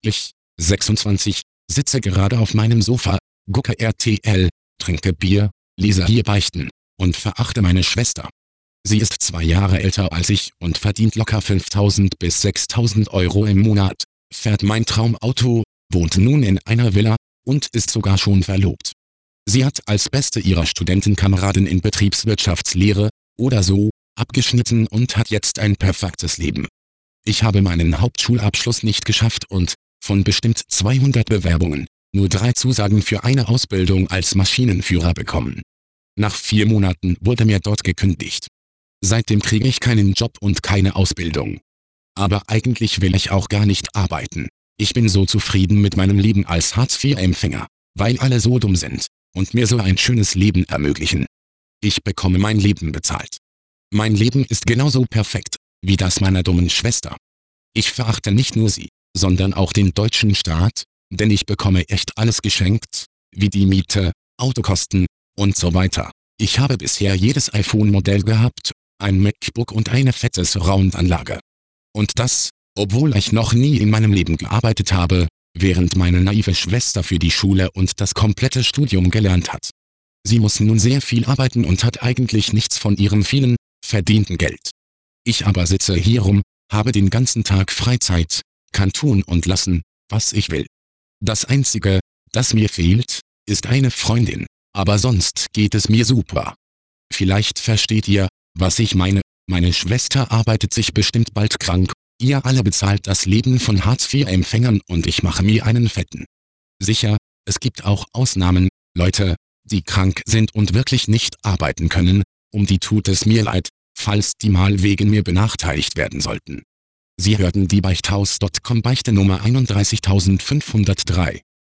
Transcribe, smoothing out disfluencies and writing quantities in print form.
Ich, 26, sitze gerade auf meinem Sofa, gucke RTL, trinke Bier, lese hier Beichten und verachte meine Schwester. Sie ist 2 Jahre älter als ich und verdient locker 5.000 bis 6.000 Euro im Monat, fährt mein Traumauto, wohnt nun in einer Villa und ist sogar schon verlobt. Sie hat als beste ihrer Studentenkameraden in Betriebswirtschaftslehre oder so abgeschnitten und hat jetzt ein perfektes Leben. Ich habe meinen Hauptschulabschluss nicht geschafft und, von bestimmt 200 Bewerbungen, nur 3 Zusagen für eine Ausbildung als Maschinenführer bekommen. Nach 4 Monaten wurde mir dort gekündigt. Seitdem kriege ich keinen Job und keine Ausbildung. Aber eigentlich will ich auch gar nicht arbeiten. Ich bin so zufrieden mit meinem Leben als Hartz-IV-Empfänger, weil alle so dumm sind und mir so ein schönes Leben ermöglichen. Ich bekomme mein Leben bezahlt. Mein Leben ist genauso perfekt wie das meiner dummen Schwester. Ich verachte nicht nur sie, sondern auch den deutschen Staat, denn ich bekomme echt alles geschenkt, wie die Miete, Autokosten und so weiter. Ich habe bisher jedes iPhone-Modell gehabt, ein MacBook und eine fette Surround-Anlage. Und das, obwohl ich noch nie in meinem Leben gearbeitet habe, während meine naive Schwester für die Schule und das komplette Studium gelernt hat. Sie muss nun sehr viel arbeiten und hat eigentlich nichts von ihrem vielen, verdienten Geld. Ich aber sitze hier rum, habe den ganzen Tag Freizeit, kann tun und lassen, was ich will. Das Einzige, das mir fehlt, ist eine Freundin, aber sonst geht es mir super. Vielleicht versteht ihr, was ich meine. Meine Schwester arbeitet sich bestimmt bald krank, ihr alle bezahlt das Leben von Hartz-IV-Empfängern und ich mache mir einen fetten. Sicher, es gibt auch Ausnahmen, Leute, die krank sind und wirklich nicht arbeiten können, um die tut es mir leid, falls die mal wegen mir benachteiligt werden sollten. Sie hörten die Beichthaus.com Beichte Nummer 31503.